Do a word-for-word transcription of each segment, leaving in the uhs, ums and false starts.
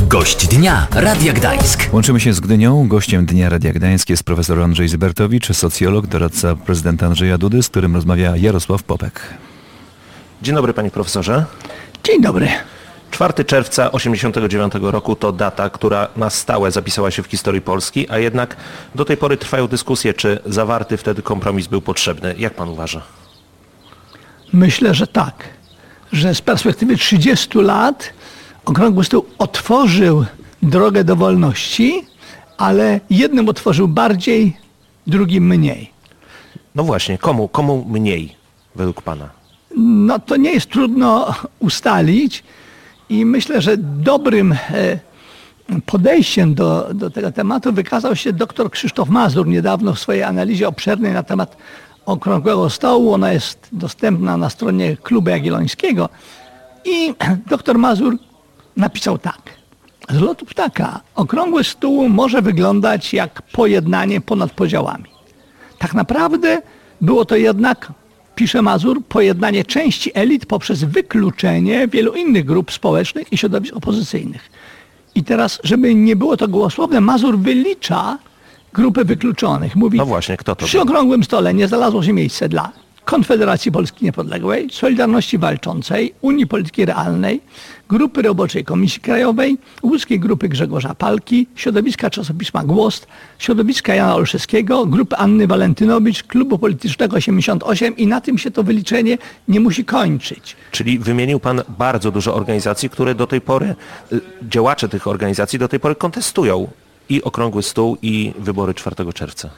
Gość dnia Radia Gdańsk. Łączymy się z Gdynią. Gościem dnia Radia Gdańsk jest profesor Andrzej Zybertowicz, socjolog, doradca prezydenta Andrzeja Dudy, z którym rozmawia Jarosław Popek. Dzień dobry, panie profesorze. Dzień dobry. czwartego czerwca tysiąc dziewięćset osiemdziesiątego dziewiątego roku to data, która na stałe zapisała się w historii Polski, a jednak do tej pory trwają dyskusje, czy zawarty wtedy kompromis był potrzebny. Jak pan uważa? Myślę, że tak. Że z perspektywy trzydziestu lat Okrągły Stół otworzył drogę do wolności, ale jednym otworzył bardziej, drugim mniej. No właśnie, komu, komu mniej według pana? No to nie jest trudno ustalić i myślę, że dobrym podejściem do, do tego tematu wykazał się dr Krzysztof Mazur niedawno w swojej analizie obszernej na temat Okrągłego Stołu. Ona jest dostępna na stronie Klubu Jagiellońskiego i dr Mazur napisał tak. Z lotu ptaka Okrągły Stół może wyglądać jak pojednanie ponad podziałami. Tak naprawdę było to jednak, pisze Mazur, pojednanie części elit poprzez wykluczenie wielu innych grup społecznych i środowisk opozycyjnych. I teraz, żeby nie było to gołosłowne, Mazur wylicza grupy wykluczonych. Mówi, no właśnie, kto to przy był? Okrągłym Stole nie znalazło się miejsce dla Konfederacji Polski Niepodległej, Solidarności Walczącej, Unii Polityki Realnej, Grupy Roboczej Komisji Krajowej, Łódzkiej Grupy Grzegorza Palki, środowiska czasopisma Głos, środowiska Jana Olszewskiego, Grupy Anny Walentynowicz, Klubu Politycznego osiemdziesiąt osiem i na tym się to wyliczenie nie musi kończyć. Czyli wymienił pan bardzo dużo organizacji, które do tej pory, działacze tych organizacji do tej pory kontestują i Okrągły Stół, i wybory czwartego czerwca.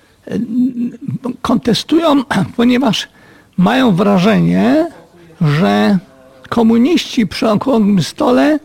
Kontestują, ponieważ mają wrażenie, że komuniści przy Okrągłym Stole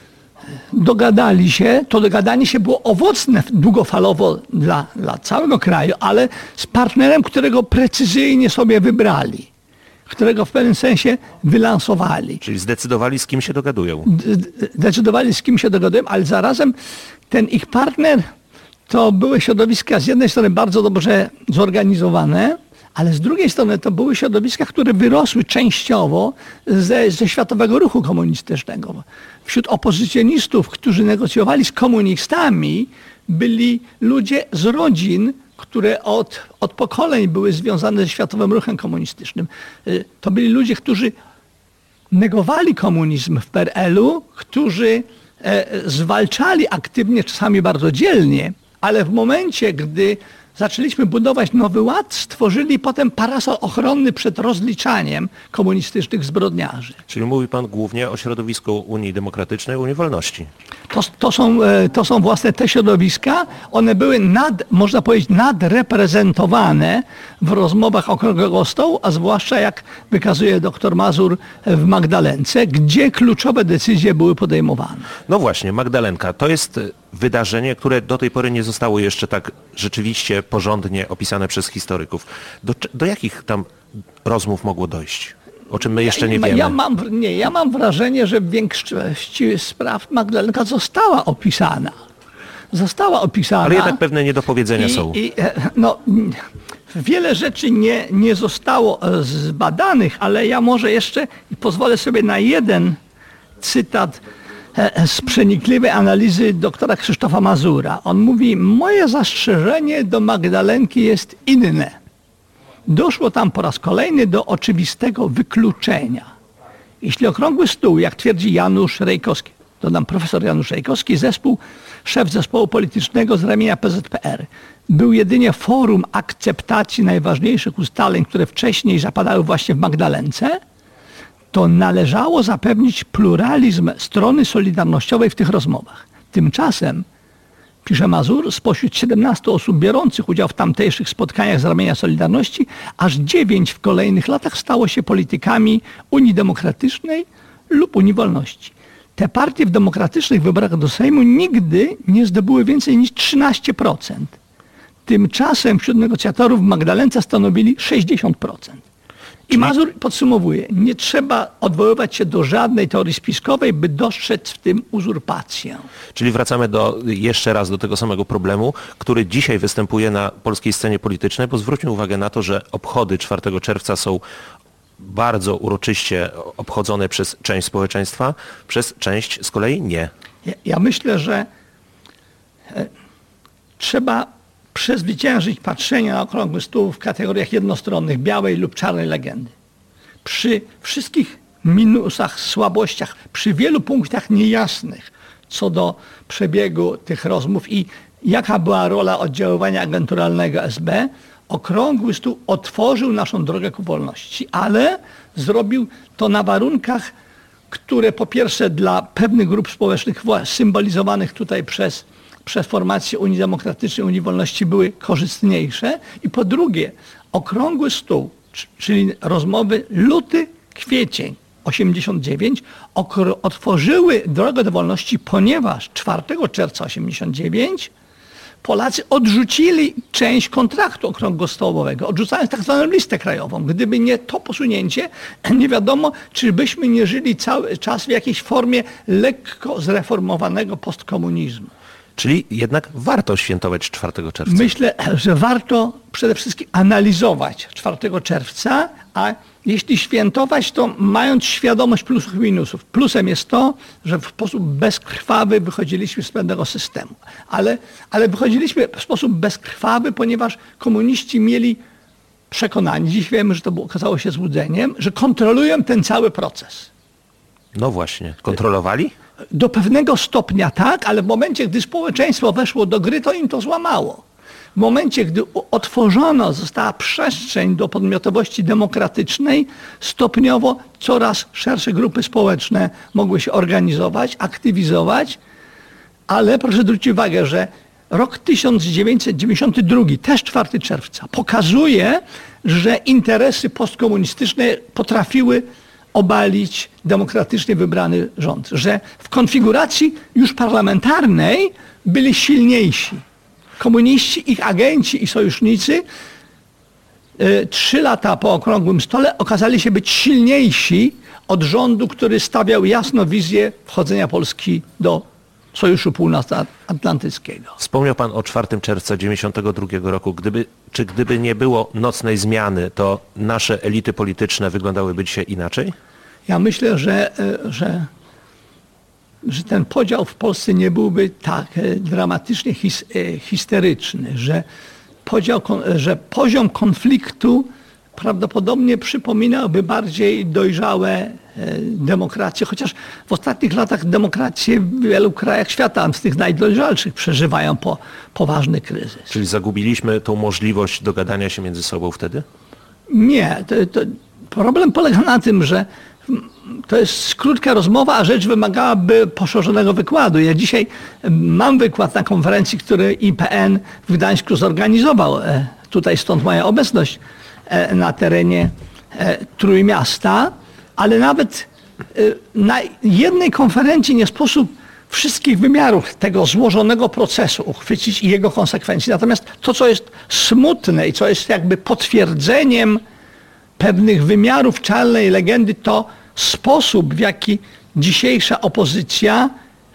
dogadali się, to dogadanie się było owocne długofalowo dla, dla całego kraju, ale z partnerem, którego precyzyjnie sobie wybrali, którego w pewnym sensie wylansowali. Czyli zdecydowali, z kim się dogadują. Zdecydowali, z kim się dogadują, ale zarazem ten ich partner to były środowiska z jednej strony bardzo dobrze zorganizowane, ale z drugiej strony to były środowiska, które wyrosły częściowo ze, ze światowego ruchu komunistycznego. Wśród opozycjonistów, którzy negocjowali z komunistami, byli ludzie z rodzin, które od, od pokoleń były związane ze światowym ruchem komunistycznym. To byli ludzie, którzy negowali komunizm w P R L u, którzy e, zwalczali aktywnie, czasami bardzo dzielnie, ale w momencie, gdy zaczęliśmy budować nowy ład, stworzyli potem parasol ochronny przed rozliczaniem komunistycznych zbrodniarzy. Czyli mówi pan głównie o środowisku Unii Demokratycznej, Unii Wolności. To, to, są, to są właśnie te środowiska. One były, nad, można powiedzieć, nadreprezentowane w rozmowach Okrągłego Stołu, a zwłaszcza, jak wykazuje dr Mazur, w Magdalence, gdzie kluczowe decyzje były podejmowane. No właśnie, Magdalenka, to jest wydarzenie, które do tej pory nie zostało jeszcze tak rzeczywiście porządnie opisane przez historyków. Do, do jakich tam rozmów mogło dojść? O czym my jeszcze nie wiemy. Ja mam, nie, ja mam wrażenie, że w większości spraw Magdalenka została opisana. Została opisana. Ale jednak pewne niedopowiedzenia i, są. I, no, wiele rzeczy nie, nie zostało zbadanych, ale ja może jeszcze pozwolę sobie na jeden cytat z przenikliwej analizy doktora Krzysztofa Mazura. On mówi, moje zastrzeżenie do Magdalenki jest inne. Doszło tam po raz kolejny do oczywistego wykluczenia. Jeśli Okrągły Stół, jak twierdzi Janusz Rejkowski, dodam profesor Janusz Rejkowski, zespół, szef zespołu politycznego z ramienia P Z P R, był jedynie forum akceptacji najważniejszych ustaleń, które wcześniej zapadały właśnie w Magdalence, to należało zapewnić pluralizm strony solidarnościowej w tych rozmowach. Tymczasem, pisze Mazur, spośród siedemnastu osób biorących udział w tamtejszych spotkaniach z ramienia Solidarności, aż dziewięć w kolejnych latach stało się politykami Unii Demokratycznej lub Unii Wolności. Te partie w demokratycznych wyborach do Sejmu nigdy nie zdobyły więcej niż trzynaście procent. Tymczasem wśród negocjatorów w Magdalence stanowili sześćdziesiąt procent. I Mazur podsumowuje, nie trzeba odwoływać się do żadnej teorii spiskowej, by dostrzec w tym uzurpację. Czyli wracamy do, jeszcze raz do tego samego problemu, który dzisiaj występuje na polskiej scenie politycznej, bo zwróćmy uwagę na to, że obchody czwartego czerwca są bardzo uroczyście obchodzone przez część społeczeństwa, przez część z kolei nie. Ja, ja myślę, że e, trzeba przezwyciężyć patrzenie na okrągły stół w kategoriach jednostronnych, białej lub czarnej legendy. Przy wszystkich minusach, słabościach, przy wielu punktach niejasnych co do przebiegu tych rozmów i jaka była rola oddziaływania agenturalnego S B, okrągły stół otworzył naszą drogę ku wolności, ale zrobił to na warunkach, które po pierwsze dla pewnych grup społecznych symbolizowanych tutaj przez, przez formację Unii Demokratycznej, Unii Wolności były korzystniejsze i po drugie okrągły stół, czyli rozmowy luty, kwiecień osiemdziesiąt dziewięć otworzyły drogę do wolności, ponieważ czwartego czerwca osiemdziesiąt dziewięć Polacy odrzucili część kontraktu okrągłostołowego, odrzucając tak zwaną listę krajową. Gdyby nie to posunięcie, nie wiadomo, czy byśmy nie żyli cały czas w jakiejś formie lekko zreformowanego postkomunizmu. Czyli jednak warto świętować czwartego czerwca. Myślę, że warto przede wszystkim analizować czwartego czerwca, a jeśli świętować, to mając świadomość plusów i minusów. Plusem jest to, że w sposób bezkrwawy wychodziliśmy z pewnego systemu. Ale, ale wychodziliśmy w sposób bezkrwawy, ponieważ komuniści mieli przekonanie, dziś wiemy, że to było, okazało się złudzeniem, że kontrolują ten cały proces. No właśnie. Kontrolowali? Do pewnego stopnia tak, ale w momencie, gdy społeczeństwo weszło do gry, to im to złamało. W momencie, gdy otworzono została przestrzeń do podmiotowości demokratycznej, stopniowo coraz szersze grupy społeczne mogły się organizować, aktywizować, ale proszę zwrócić uwagę, że rok tysiąc dziewięćset dziewięćdziesiąty drugi, też czwartego czerwca, pokazuje, że interesy postkomunistyczne potrafiły obalić demokratycznie wybrany rząd, że w konfiguracji już parlamentarnej byli silniejsi. Komuniści, ich agenci i sojusznicy y, trzy lata po okrągłym stole okazali się być silniejsi od rządu, który stawiał jasno wizję wchodzenia Polski do Sojuszu Północnoatlantyckiego. Wspomniał pan o czwartego czerwca dziewięćdziesiątego drugiego roku. Gdyby, czy gdyby nie było nocnej zmiany, to nasze elity polityczne wyglądałyby dzisiaj inaczej? Ja myślę, że, że, że ten podział w Polsce nie byłby tak dramatycznie his, histeryczny, że, podział, że poziom konfliktu prawdopodobnie przypominałby bardziej dojrzałe demokracje, chociaż w ostatnich latach demokracje w wielu krajach świata, z tych najdojrzalszych, przeżywają po, poważny kryzys. Czyli zagubiliśmy tą możliwość dogadania się między sobą wtedy? Nie. To, to problem polega na tym, że to jest krótka rozmowa, a rzecz wymagałaby poszerzonego wykładu. Ja dzisiaj mam wykład na konferencji, który I P N w Gdańsku zorganizował. Tutaj stąd moja obecność na terenie Trójmiasta, ale nawet na jednej konferencji nie sposób wszystkich wymiarów tego złożonego procesu uchwycić i jego konsekwencji. Natomiast to, co jest smutne i co jest jakby potwierdzeniem pewnych wymiarów czarnej legendy, to sposób, w jaki dzisiejsza opozycja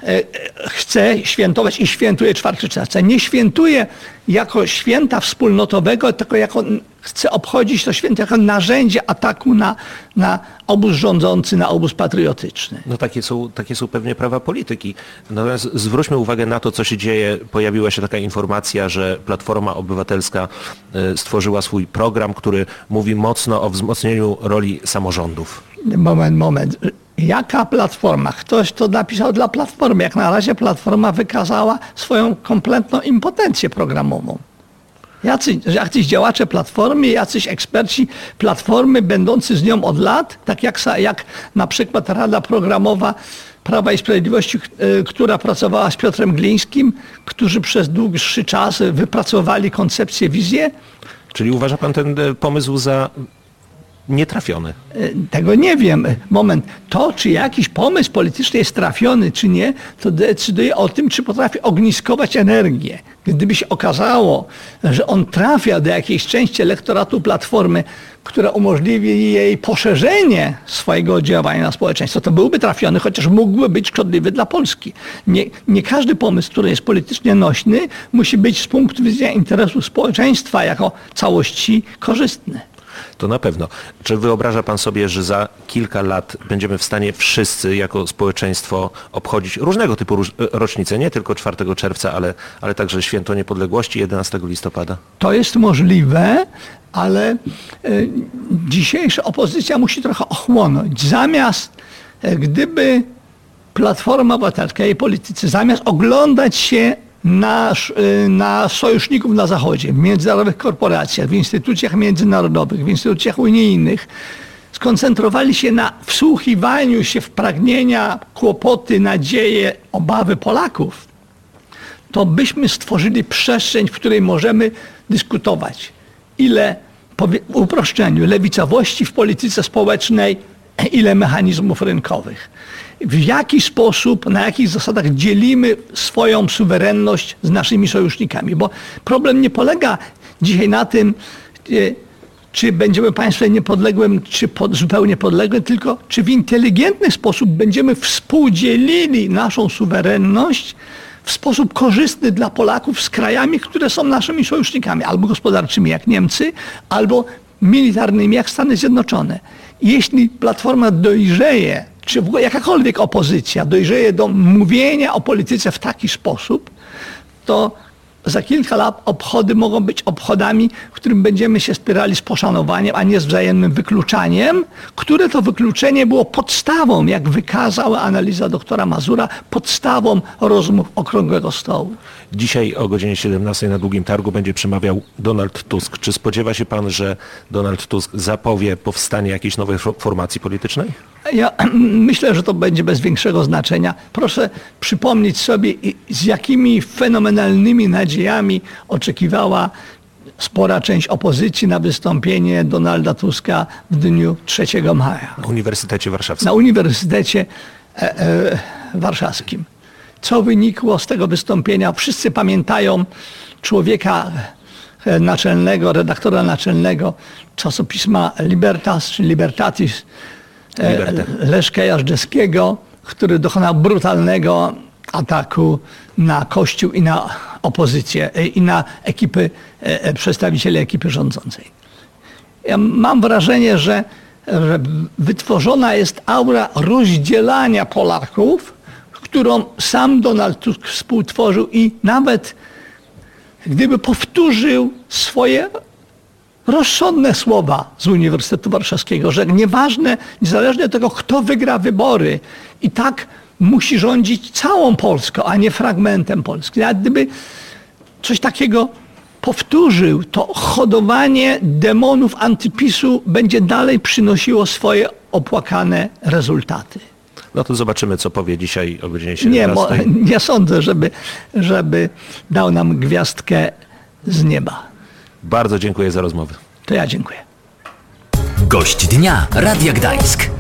chce świętować i świętuje czwartego czerwca. Nie świętuje jako święta wspólnotowego, tylko jako chce obchodzić to święto jako narzędzie ataku na, na obóz rządzący, na obóz patriotyczny. No takie są, takie są pewnie prawa polityki. Natomiast zwróćmy uwagę na to, co się dzieje. Pojawiła się taka informacja, że Platforma Obywatelska stworzyła swój program, który mówi mocno o wzmocnieniu roli samorządów. Moment, moment. Jaka Platforma? Ktoś to napisał dla Platformy. Jak na razie Platforma wykazała swoją kompletną impotencję programową. Jacyś, jacyś działacze Platformy, jacyś eksperci Platformy będący z nią od lat, tak jak, jak na przykład Rada Programowa Prawa i Sprawiedliwości, która pracowała z Piotrem Glińskim, którzy przez dłuższy czas wypracowali koncepcję, wizję. Czyli uważa pan ten pomysł za nietrafiony? Tego nie wiem. Moment. To, czy jakiś pomysł polityczny jest trafiony, czy nie, to decyduje o tym, czy potrafi ogniskować energię. Gdyby się okazało, że on trafia do jakiejś części elektoratu Platformy, która umożliwi jej poszerzenie swojego oddziaływania na społeczeństwo, to byłby trafiony, chociaż mógłby być szkodliwy dla Polski. Nie, nie każdy pomysł, który jest politycznie nośny, musi być z punktu widzenia interesu społeczeństwa jako całości korzystny. To na pewno. Czy wyobraża pan sobie, że za kilka lat będziemy w stanie wszyscy jako społeczeństwo obchodzić różnego typu róż- rocznice, nie tylko czwartego czerwca, ale, ale także Święto Niepodległości jedenastego listopada? To jest możliwe, ale y, dzisiejsza opozycja musi trochę ochłonąć. Zamiast, y, gdyby Platforma Obywatelska i politycy, zamiast oglądać się na, y, na sojuszników na Zachodzie, w międzynarodowych korporacjach, w instytucjach międzynarodowych, w instytucjach unijnych, skoncentrowali się na wsłuchiwaniu się w pragnienia, kłopoty, nadzieje, obawy Polaków, to byśmy stworzyli przestrzeń, w której możemy dyskutować. Ile, w uproszczeniu, lewicowości w polityce społecznej, ile mechanizmów rynkowych. W jaki sposób, na jakich zasadach dzielimy swoją suwerenność z naszymi sojusznikami. Bo problem nie polega dzisiaj na tym, czy będziemy państwem niepodległym, czy pod, zupełnie podległym, tylko czy w inteligentny sposób będziemy współdzielili naszą suwerenność w sposób korzystny dla Polaków z krajami, które są naszymi sojusznikami, albo gospodarczymi jak Niemcy, albo militarnymi jak Stany Zjednoczone. Jeśli Platforma dojrzeje, czy w ogóle jakakolwiek opozycja dojrzeje do mówienia o polityce w taki sposób, to za kilka lat obchody mogą być obchodami, w którym będziemy się spierali z poszanowaniem, a nie z wzajemnym wykluczaniem, które to wykluczenie było podstawą, jak wykazała analiza doktora Mazura, podstawą rozmów Okrągłego Stołu. Dzisiaj o godzinie siedemnastej na Długim Targu będzie przemawiał Donald Tusk. Czy spodziewa się pan, że Donald Tusk zapowie powstanie jakiejś nowej formacji politycznej? Ja myślę, że to będzie bez większego znaczenia. Proszę przypomnieć sobie, z jakimi fenomenalnymi nadziejami oczekiwała spora część opozycji na wystąpienie Donalda Tuska w dniu trzeciego maja. Na Uniwersytecie Warszawskim. Na Uniwersytecie e, e, Warszawskim. Co wynikło z tego wystąpienia? Wszyscy pamiętają człowieka naczelnego, redaktora naczelnego czasopisma Libertas, czy Libertatis, Liberté. Leszka Jażdżewskiego, który dokonał brutalnego ataku na Kościół i na opozycję, i na ekipy, przedstawicieli ekipy rządzącej. Ja mam wrażenie, że, że wytworzona jest aura rozdzielania Polaków, którą sam Donald Tusk współtworzył i nawet gdyby powtórzył swoje rozsądne słowa z Uniwersytetu Warszawskiego, że nieważne, niezależnie od tego, kto wygra wybory, i tak musi rządzić całą Polską, a nie fragmentem Polski. A gdyby coś takiego powtórzył, to hodowanie demonów antypisu będzie dalej przynosiło swoje opłakane rezultaty. No to zobaczymy, co powie dzisiaj o godzinie Nie, siedemnastej. bo nie sądzę, żeby, żeby dał nam gwiazdkę z nieba. Bardzo dziękuję za rozmowę. To ja dziękuję. Gość dnia Radia Gdańsk.